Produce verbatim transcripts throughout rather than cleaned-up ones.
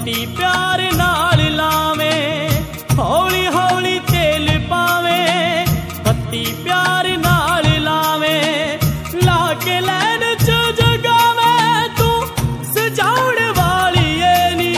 ਬੱਤੀ ਪਿਆਰ ਨਾਲ ਲਾਵੇਂ, ਹੌਲੀ ਹੌਲੀ ਤੇਲ ਪਾਵੇਂ। ਬੱਤੀ ਪਿਆਰ ਨਾਲ ਲਾਵੇਂ, ਲਾ ਕੇ ਲੈਣ ਚ ਜਗਾਵੇਂ। ਤੂੰ ਸਜਾਉਣ ਵਾਲੀ ਏ ਨੀ,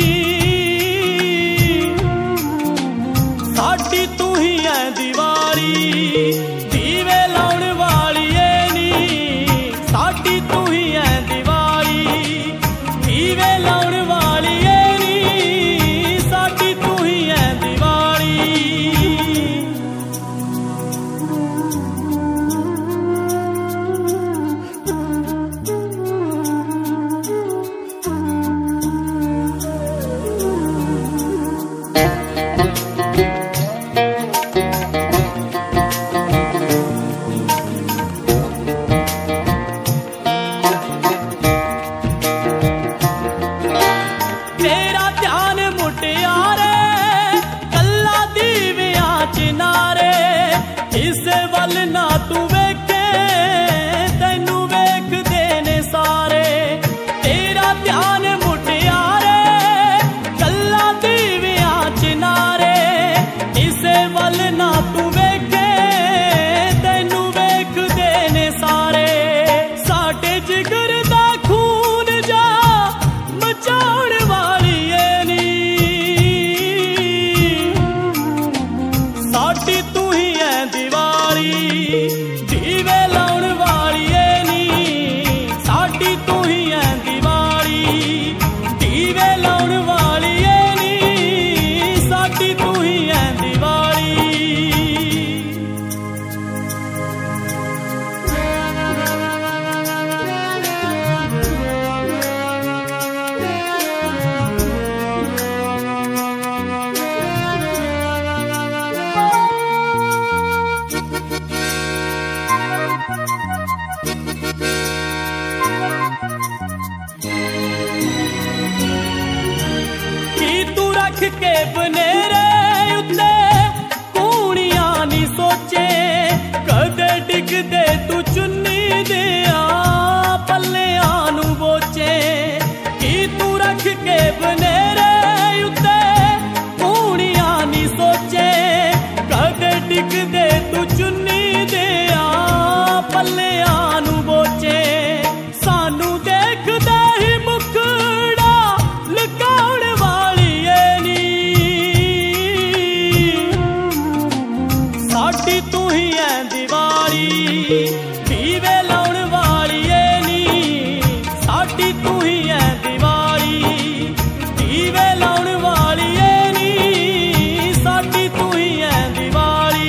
ਸਾਡੀ ਤੂੰ ਹੀ ਐ ਦੀਵਾਰੀ। ਦੀਵੇ ਲਾਉਣ ਵਾਲੀ ਏ ਨੀ, ਸਾਡੀ ਤੂੰ ਹੀ ਐ ਦੀਵਾਰੀ। ਦੀਵੇ ਲਾਉਣ ਵਾਲੀ ਏ ਨੀ, ਸਾਡੀ ਤੂੰ ਹੀ ਐ ਦੀਵਾਰੀ। ਤੇਰਾ ਧਿਆਨ ਮੁਟਿਆਰੇ, ਕੱਲਾ ਦੀਵਿਆਂ ਚ ਨਾਰੇ। ਕਿਸੇ ਵੱਲ ਨਾ ਤੂੰ ਵੇਖੇ, ਤੈਨੂੰ ਵੇਖਦੇ ਨੇ ਸਾਰੇ। ਤੇਰਾ ਧਿਆਨ ਮੁਟਿਆਰੇ, ਕੱਲਾ ਦੀਵਿਆਂ ਚ ਨਾਰੇ। ਕਿਸੇ ਵੱਲ ਨਾ ਤੂੰ ਵੇਖੇ, ਤੈਨੂੰ ਵੇਖਦੇ ਨੇ ਸਾਰੇ। ਸਾਡੇ ਜਿਗਰ ਦਾ ਖੂਨ ਜਾ ਮਚਾਉਣ ਵਾਲੀ ਏ ਨੀ, ਸਾਡੀ ਤੂੰ ਹੀ ਐ ਦੀਵਾਰੀ। ਦੀਵੇ ਲਾਉਣ ਵਾਲੀ ਏ ਨੀ, ਸਾਡੀ ਤੂੰ ਹੀ ਐ ਦੀਵਾਰੀ। ਦੀਵੇ ਲਾਉਣ ਵਾਲੀ ਏ ਨੀ, ਸਾਡੀ ਤੂੰ ਹੀ ਐ ਦੀਵਾਰੀ। ਕੀ ਤੂੰ ਰੱਖ ਕੇ ਬਨੇਰੇ ਉੱਤੇ ਕੂਣੀਆਂ ਨੀ ਸੋਚੇ, ਕਦੇ ਡਿੱਗਦੇ ਤੂੰ ਚੁੰਨੀ ਦਿਆਂ ਪੱਲਿਆਂ ਨੂੰ ਬੋਚੇ। ਕੀ ਤੂੰ ਰੱਖ ਕੇ ਬਨੇਰੇ ਉੱਤੇ ਕੂਣੀਆਂ ਨੀ ਸੋਚੇ, ਕਦੇ ਡਿੱਗਦੇ ਤੂੰ ਚੁੰਨੀ ਦਿਆਂ ਪੱਲਿਆਂ ਨੂੰ ਬੋਚੇ। ਸਾਨੂੰ ਦੇਖਦੇ ਹੀ ਮੁਖੜਾ ਲੁਕਾਉਣ ਵਾਲੀ ਏ ਨੀ, ਸਾਡੀ ਤੂੰ ਹੀ ਐ ਦੀਵਾਰੀ। ਦੀਵੇ ਲਾਉਣ ਵਾਲੀ ਏ ਨੀ, ਸਾਡੀ ਤੂੰ ਹੀ ਐ ਦੀਵਾਰੀ। ਦੀਵੇ ਲਾਉਣ ਵਾਲੀ ਏ ਨੀ, ਸਾਡੀ ਤੂੰ ਹੀ ਐ ਦੀਵਾਰੀ।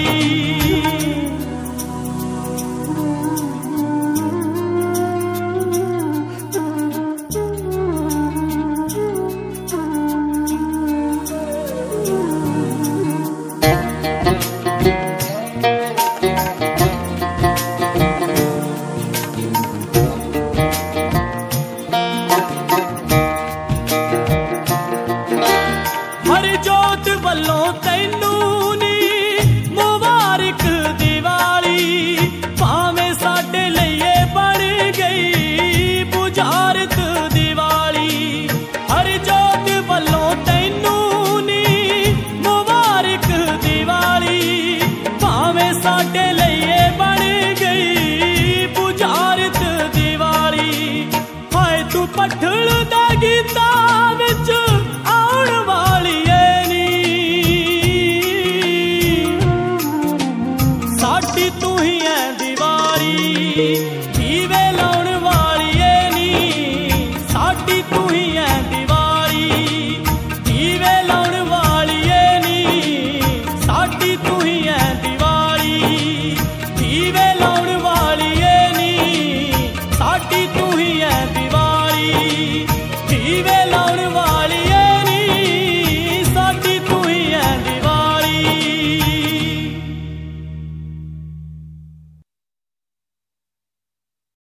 ਹਰਜੋਤ ਵੱਲੋਂ ਤੈਨੂੰ ਨੀ ਮੁਬਾਰਕ ਦੀਵਾਲੀ। ਭਾਵੇਂ ਸਾਡੇ ਲਈ ਏ ਬਣ ਗਈ ਬੁਝਾਰਤ ਦੀਵਾਲੀ। ਹਰਜੋਤ ਵੱਲੋਂ ਤੈਨੂੰ ਨੀ ਮੁਬਾਰਕ ਦੀਵਾਲੀ। ਭਾਵੇਂ ਸਾਡੇ ਲਈ ਏ ਬਣ ਗਈ ਬੁਝਾਰਤ ਦੀਵਾਲੀ। ਹਾਏ ਤੂੰ ਪੱਠਲ ਦਾ ਗੀਤਾਂ ਵਿੱਚ ਆਉਣ ਵਾਲੀ ਏ ਨੀ, ਸਾਡੀ ਤੂੰ ਹੀ ਐ ਦੀਵਾਰੀ। ਦੀਵੇ ਲਾਉਣ ਵਾਲੀ ਏ ਨੀ, ਸਾਡੀ ਤੂੰ ਹੀ ਐ ਦੀਵਾਰੀ। ਦੀਵੇ ਲਾਉਣ ਵਾਲੀ ਏ ਨੀ, ਸਾਡੀ ਤੂੰ ਹੀ ਐ ਦੀਵਾਰੀ। ਦੀਵੇ ਲਾਉਣ